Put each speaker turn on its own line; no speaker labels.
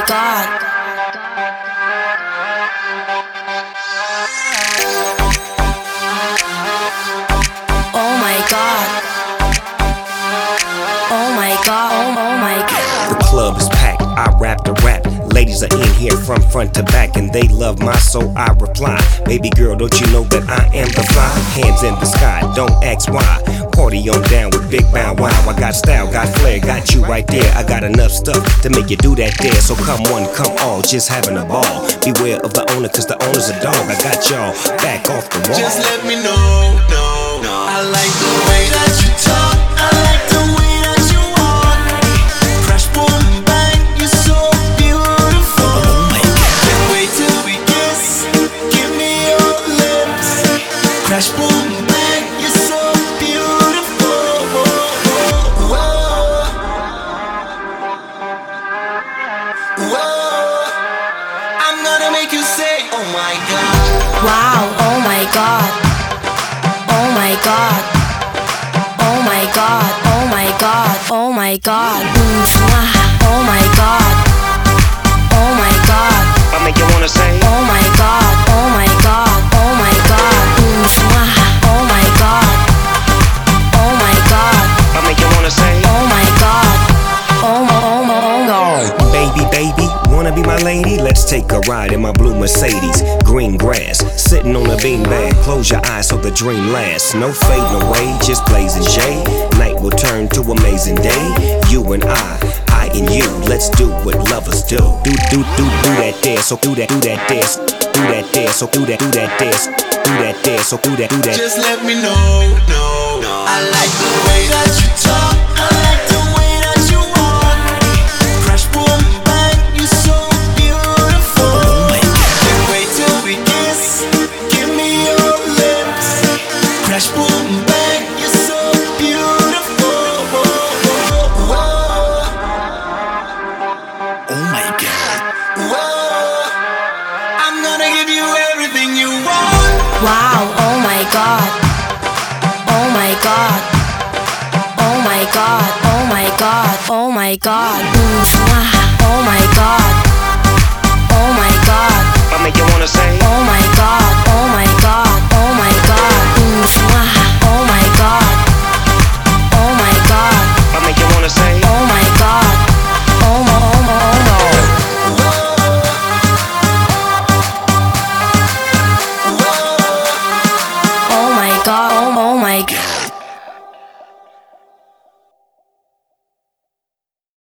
God. Oh my God. Oh my God. Oh my God.
The club is packed, I rap the rap. Ladies are in here from front to back and they love my soul, I reply. Baby girl, don't you know that I am the fly? Hands in the sky, don't ask why. Party on down with Big Bow Wow. I got style, got flair, got you right there. I got enough stuff to make you do that there. So come one, come all, just having a ball. Beware of the owner, cause the owner's a dog. I got y'all back off the wall.
Just let me know, no. I like the way that you talk. I like the way that you walk. Crash, boom, bang, you're so beautiful.
Oh my God.
Can't wait till we kiss. Give me your lips. Crash, boom, bang, you're so beautiful. Whoa. Whoa. I'm gonna make you say, oh my God.
Wow, oh my God. Oh my God. Oh my God. Oh my God. Oh my God. Oh my God. Oh my God.
I make you wanna say,
Oh my God. Oh my God. Oh my God. Oh my God. Oh my God.
I make you wanna say,
Oh my God. Oh my God.
baby, wanna be my lady? Let's take a ride in my blue Mercedes. Green grass, sitting on a beanbag. Close your eyes so the dream lasts. No fading away, just blazing shade. Night will turn to amazing day. You and I and you. Let's do what lovers do. Do that dance, so do that dance. Do that dance, so do that dance. Do that dance, so do that.
Just let me know, no. I like the way that you talk. I like the way that you walk. Crash, boom, bang, you're so beautiful.
Oh my God.
Can't wait till we kiss. Give me your lips. Crash, boom, bang, you're so beautiful. Whoa.
Oh my God.
Whoa. I'm gonna give you everything you want.
Wow, oh my God. Oh my God. Oh my God. Oh my God. Oh my God. Oh my God. Oh my God.
I make you wanna say,
Oh my God. Oh my